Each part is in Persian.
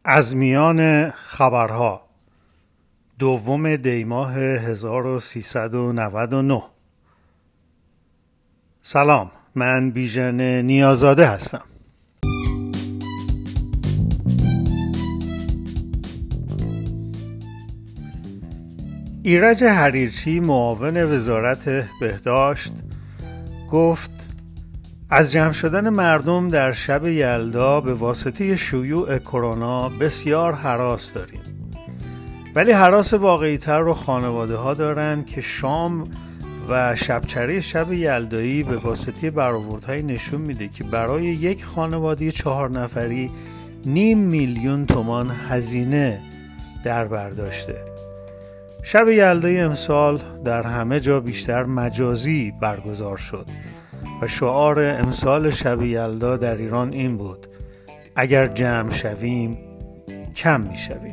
از میان خبرها 2 دی‌ماه 1399. سلام، من بیژن نیازاده هستم. ایرج حریرچی معاون وزارت بهداشت گفت از جمع شدن مردم در شب یلدا به واسطه شیوع کرونا بسیار هراس داریم، ولی هراس واقعی تر رو خانواده ها دارن که شام و شبچره شب یلدایی به واسطه برآوردهای نشون میده که برای یک خانواده 4 نفری 500,000 تومان هزینه در بر داشته. شب یلدای امسال در همه جا بیشتر مجازی برگزار شد و شعار امسال شب یلدا در ایران این بود: اگر جمع شویم کم می شویم.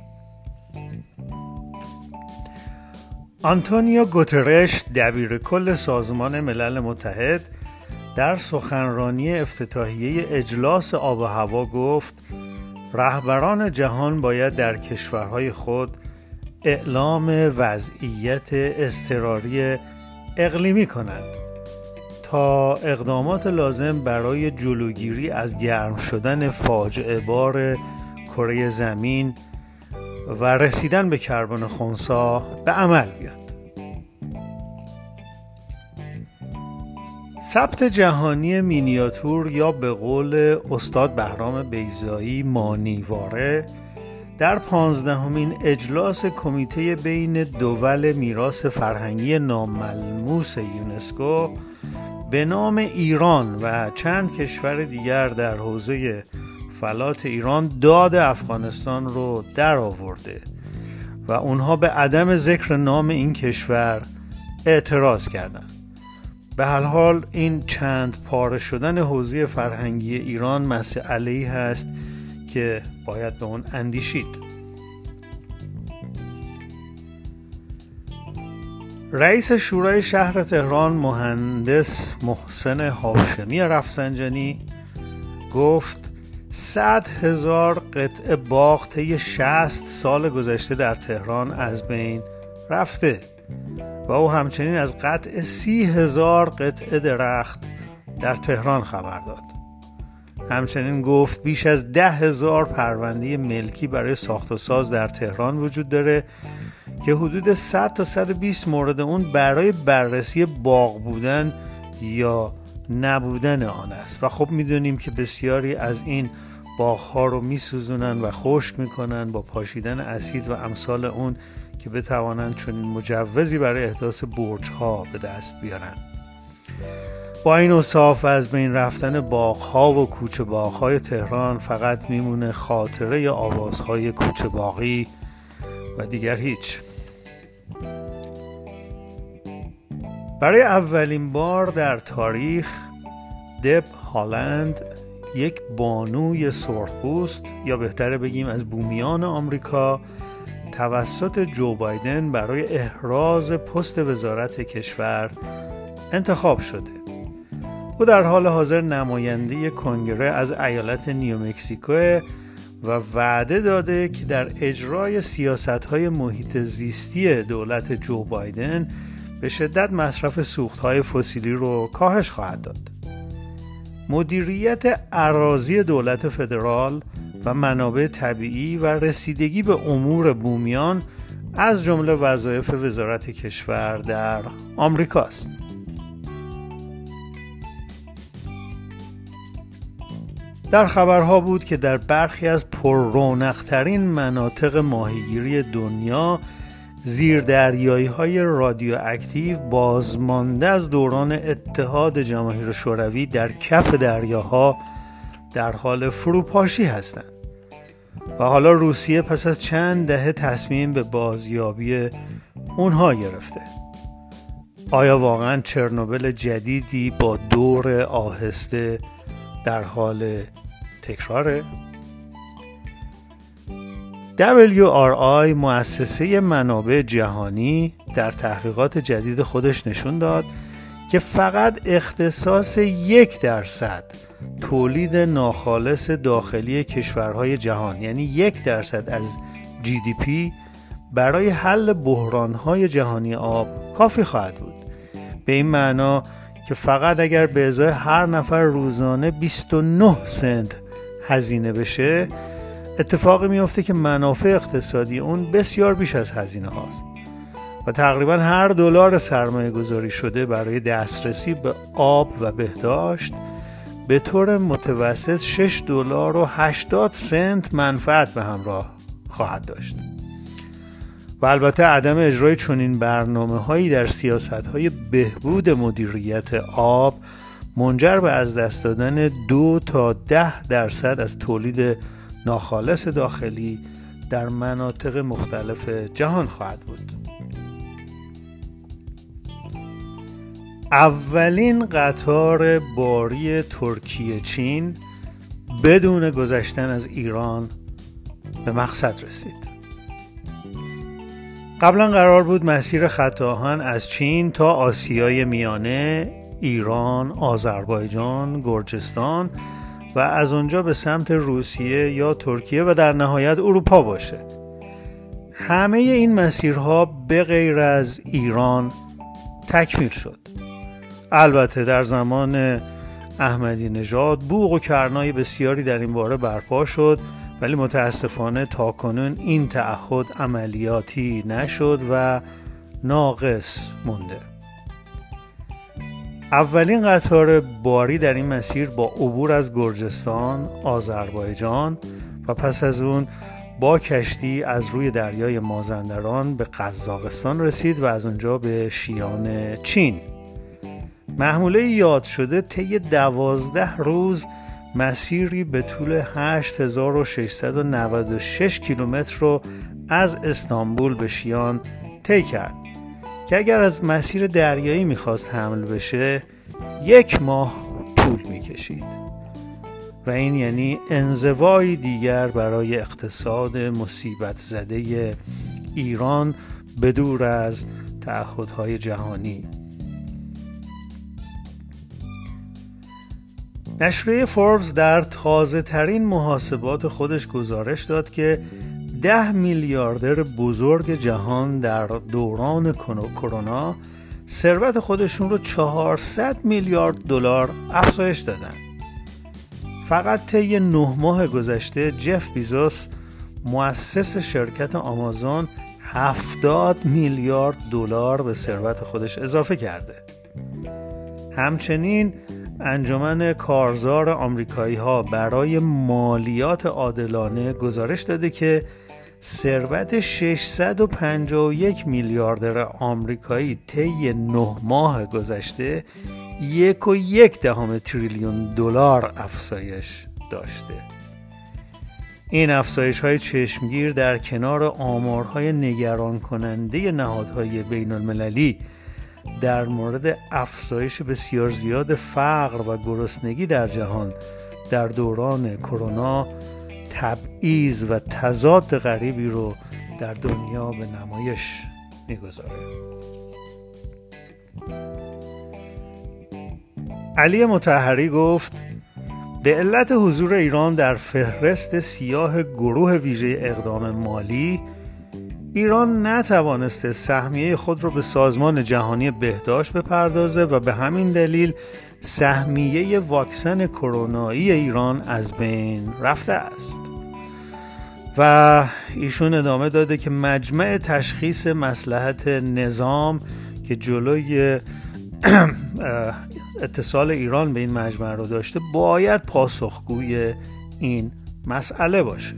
آنتونیو گوترش دبیر کل سازمان ملل متحد در سخنرانی افتتاحیه اجلاس آب و هوا گفت رهبران جهان باید در کشورهای خود اعلام وضعیت اضطراری اقلیمی کنند تا اقدامات لازم برای جلوگیری از گرم شدن فاجعه بار کره زمین و رسیدن به کربن خنثی به عمل بیاد. ثبت جهانی مینیاتور یا به قول استاد بهرام بیضایی مانیواره در 15مین اجلاس کمیته بین دول میراث فرهنگی ناملموس یونسکو به نام ایران و چند کشور دیگر در حوزه فلات ایران داد افغانستان رو در آورده و اونها به عدم ذکر نام این کشور اعتراض کردند. به هر حال این چند پاره شدن حوزه فرهنگی ایران مسئله‌ای هست که باید به اون اندیشید. رئیس شورای شهر تهران مهندس محسن هاشمی رفسنجانی گفت 100,000 قطعه باغ طی 60 سال گذشته در تهران از بین رفته و او همچنین از قطع 30,000 قطعه درخت در تهران خبر داد. همچنین گفت بیش از 10,000 پرونده ملکی برای ساخت و ساز در تهران وجود داره که حدود 100 تا 120 مورد اون برای بررسی باغ بودن یا نبودن آن است و خب میدونیم که بسیاری از این باغ‌ها رو میسوزونن و خشک میکنن با پاشیدن اسید و امثال اون که بتوانند چنین مجوزی برای احداث برج‌ها به دست بیارن. با این اوصاف از بین رفتن باغ‌ها و کوچه باغ‌های تهران فقط میمونه خاطره آوازهای کوچه باغی و دیگر هیچ. برای اولین بار در تاریخ دب هالند، یک بانوی سرخپوست یا بهتره بگیم از بومیان آمریکا، توسط جو بایدن برای احراز پست وزارت کشور انتخاب شده. او در حال حاضر نماینده کنگره از ایالت نیومکزیکو و وعده داده که در اجرای سیاست‌های محیط زیستی دولت جو بایدن به شدت مصرف سوخت‌های فسیلی رو کاهش خواهد داد. مدیریت اراضی دولت فدرال و منابع طبیعی و رسیدگی به امور بومیان از جمله وظایف وزارت کشور در آمریکاست. در خبرها بود که در برخی از پررونق‌ترین مناطق ماهیگیری دنیا زیردریایی‌های رادیواکتیو بازمانده از دوران اتحاد جماهیر شوروی در کف دریاها در حال فروپاشی هستند و حالا روسیه پس از چند دهه تصمیم به بازیابی اونها گرفته. آیا واقعاً چرنوبیل جدیدی با دور آهسته در حال تکراره؟ WRI مؤسسه منابع جهانی در تحقیقات جدید خودش نشون داد که فقط اختصاص 1% تولید ناخالص داخلی کشورهای جهان، یعنی 1% از GDP برای حل بحرانهای جهانی آب کافی خواهد بود. به این معنا که فقط اگر به ازای هر نفر روزانه 29 سنت هزینه بشه، اتفاقی میفته که منافع اقتصادی اون بسیار بیش از هزینه هاست و تقریبا هر دلار سرمایه گذاری شده برای دسترسی به آب و بهداشت به طور متوسط $6.80 منفعت به همراه خواهد داشت. و البته عدم اجرای چنین برنامه‌هایی در سیاست‌های بهبود مدیریت آب منجر به از دست دادن 2 تا 10% از تولید ناخالص داخلی در مناطق مختلف جهان خواهد بود. اولین قطار باری ترکیه چین بدون گذشتن از ایران به مقصد رسید. قبلا قرار بود مسیر خط آهن از چین تا آسیای میانه، ایران، آذربایجان، گرجستان و از اونجا به سمت روسیه یا ترکیه و در نهایت اروپا باشه. همه این مسیرها به غیر از ایران تکمیل شد. البته در زمان احمدی نژاد بوق و کرنای بسیاری در این باره برپا شد، ولی متاسفانه تاکنون این تعهد عملیاتی نشد و ناقص مونده. اولین قطار باری در این مسیر با عبور از گرجستان، آذربایجان و پس از اون با کشتی از روی دریای مازندران به قزاقستان رسید و از اونجا به شیان چین. محموله یاد شده طی 12 روز مسیری به طول 8696 کیلومتر رو از استانبول به شیان طی کرد که اگر از مسیر دریایی میخواست حمل بشه 1 ماه طول میکشید و این یعنی انزوایی دیگر برای اقتصاد مصیبت زده ایران بدور از تعهدهای جهانی. نشریه فوربس در تازه ترین محاسبات خودش گزارش داد که 10 میلیاردر بزرگ جهان در دوران کرونا ثروت خودشون رو 400 میلیارد دلار افزایش دادن. فقط طی 9 ماه گذشته جف بیزوس مؤسس شرکت آمازون 70 میلیارد دلار به ثروت خودش اضافه کرده. همچنین انجمن کارزار آمریکایی ها برای مالیات عادلانه گزارش داده که ثروت 651 میلیاردر آمریکایی طی 9 ماه گذشته 1.1 تریلیون دلار افزایش داشته. این افزایش های چشمگیر در کنار آمارهای نگران کننده نهادهای بین المللی در مورد افزایش بسیار زیاد فقر و گرسنگی در جهان در دوران کرونا تبعیض و تضاد غریبی رو در دنیا به نمایش میگذاره. علی مطهری گفت به علت حضور ایران در فهرست سیاه گروه ویژه اقدام مالی، ایران نتوانسته سهمیه خود را به سازمان جهانی بهداشت بپردازه و به همین دلیل سهمیه واکسن کرونایی ایران از بین رفته است. و ایشون ادامه داده که مجمع تشخیص مصلحت نظام که جلوی اتصال ایران به این مجمع رو داشته باید پاسخگوی این مسئله باشه.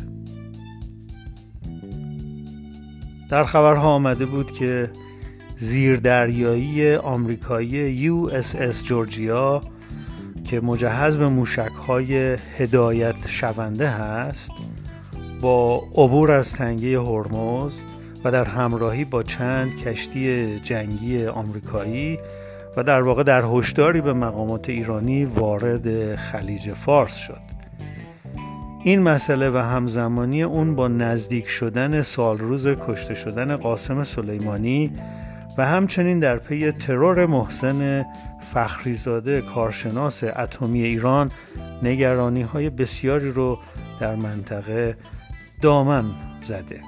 در خبرها آمده بود که زیردریایی آمریکایی USS جورجیا که مجهز به موشک‌های هدایت شونده هست با عبور از تنگه هرمز و در همراهی با چند کشتی جنگی آمریکایی و در واقع در هشداری به مقامات ایرانی وارد خلیج فارس شد. این مسئله و همزمانی اون با نزدیک شدن سالروز کشته شدن قاسم سلیمانی و همچنین در پی ترور محسن فخریزاده کارشناس اتمی ایران نگرانی‌های بسیاری رو در منطقه دامن زده.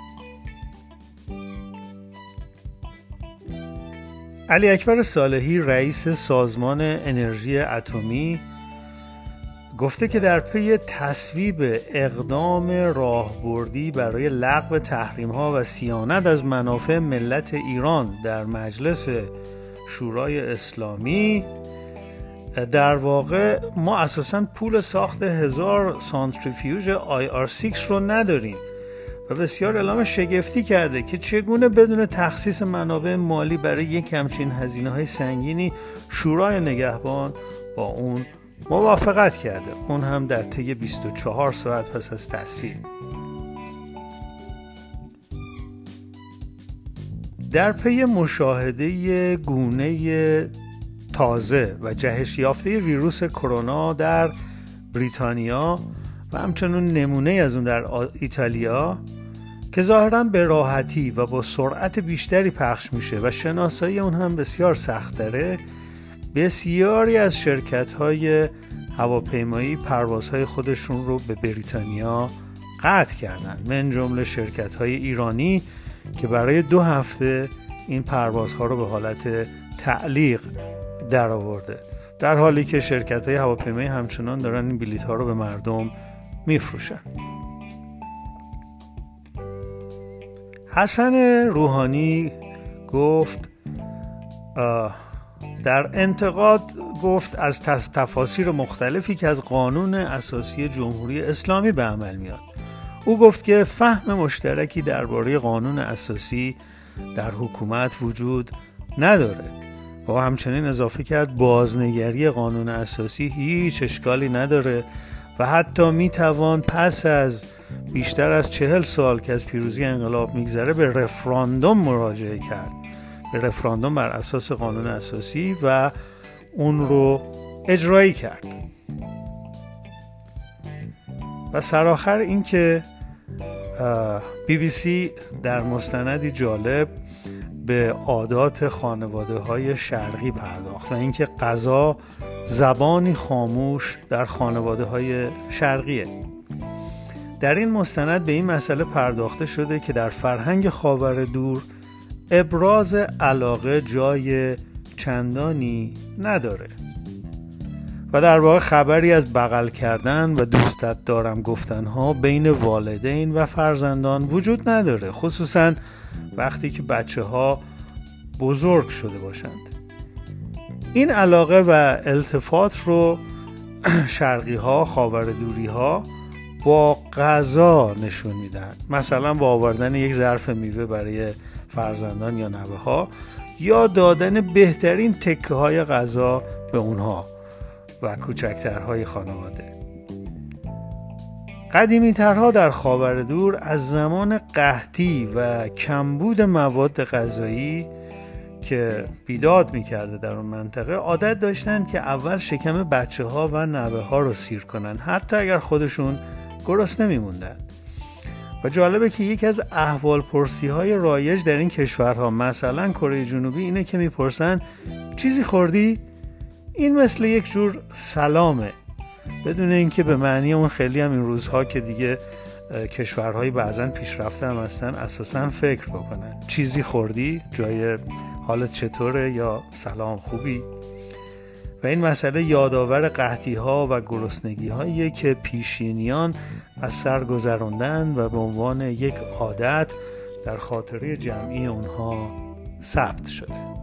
علی اکبر صالحی رئیس سازمان انرژی اتمی گفته که در پی تصویب اقدام راهبردی برای لغو تحریم‌ها و صیانت از منافع ملت ایران در مجلس شورای اسلامی، در واقع ما اساساً پول ساخت 1000 سانتریفیوژ IR6 رو نداریم و بسیار اعلام شگفتی کرده که چگونه بدون تخصیص منابع مالی برای یک همچین هزینه‌های سنگینی شورای نگهبان با اون موافقت کرده، اون هم در طی 24 ساعت پس از تصویب. در پی مشاهده گونه تازه و جهش یافته ویروس کرونا در بریتانیا و همچنین نمونه از اون در ایتالیا که ظاهراً به راحتی و با سرعت بیشتری پخش میشه و شناسایی اون هم بسیار سخت داره، بسیاری از شرکت‌های هواپیمایی پروازهای خودشون رو به بریتانیا قطع کردن، من جمله شرکت‌های ایرانی که برای 2 هفته این پروازها رو به حالت تعلیق در آورده، در حالی که شرکت‌های هواپیمایی همچنان دارن این بلیط‌ها رو به مردم میفروشن. حسن روحانی گفت در انتقاد گفت از تفاسیر مختلفی که از قانون اساسی جمهوری اسلامی به عمل میاد. او گفت که فهم مشترکی درباره قانون اساسی در حکومت وجود نداره و همچنین اضافه کرد بازنگری قانون اساسی هیچ اشکالی نداره و حتی میتوان پس از بیشتر از 40 سال که از پیروزی انقلاب میگذره به رفراندوم مراجعه کرد، به رفراندوم بر اساس قانون اساسی و اون رو اجرایی کرد. و سرآخر این که BBC در مستندی جالب به عادات خانواده‌های شرقی پرداخت و اینکه غذا زبانی خاموش در خانواده‌های شرقیه. در این مستند به این مسئله پرداخته شده که در فرهنگ خاورمیانه ابراز علاقه جای چندانی نداره و در واقع خبری از بغل کردن و دوستت دارم گفتنها بین والدین و فرزندان وجود نداره، خصوصا وقتی که بچه‌ها بزرگ شده باشند. این علاقه و التفات رو شرقی‌ها، خاوردوری‌ها با غذا نشون میدن، مثلا با آوردن یک ظرف میوه برای فرزندان یا نوه‌ها یا دادن بهترین تکه‌های غذا به اونها و کوچکترهای خانواده. قدیمی‌ترها در خاوردور از زمان قحطی و کمبود مواد غذایی که بیداد می‌کرده در اون منطقه عادت داشتن که اول شکم بچه‌ها و نوه‌ها رو سیر کنن، حتی اگر خودشون گرسنه نمی‌موندن. و جالبه که یکی از احوالپرسی‌های رایج در این کشورها، مثلا کره جنوبی، اینه که میپرسن چیزی خوردی؟ این مثل یک جور سلامه، بدون اینکه به معنی اون خیلی هم این روزها که دیگه کشورهای بعضن پیشرفته هم هستن اساساً فکر بکنن چیزی خوردی؟ جای حالت چطوره؟ یا سلام خوبی؟ و این مسئله یادآور قحطی‌ها و گرسنگی‌هایی که پیشینیان از سر گذراندن و به عنوان یک عادت در خاطره جمعی اونها ثبت شده.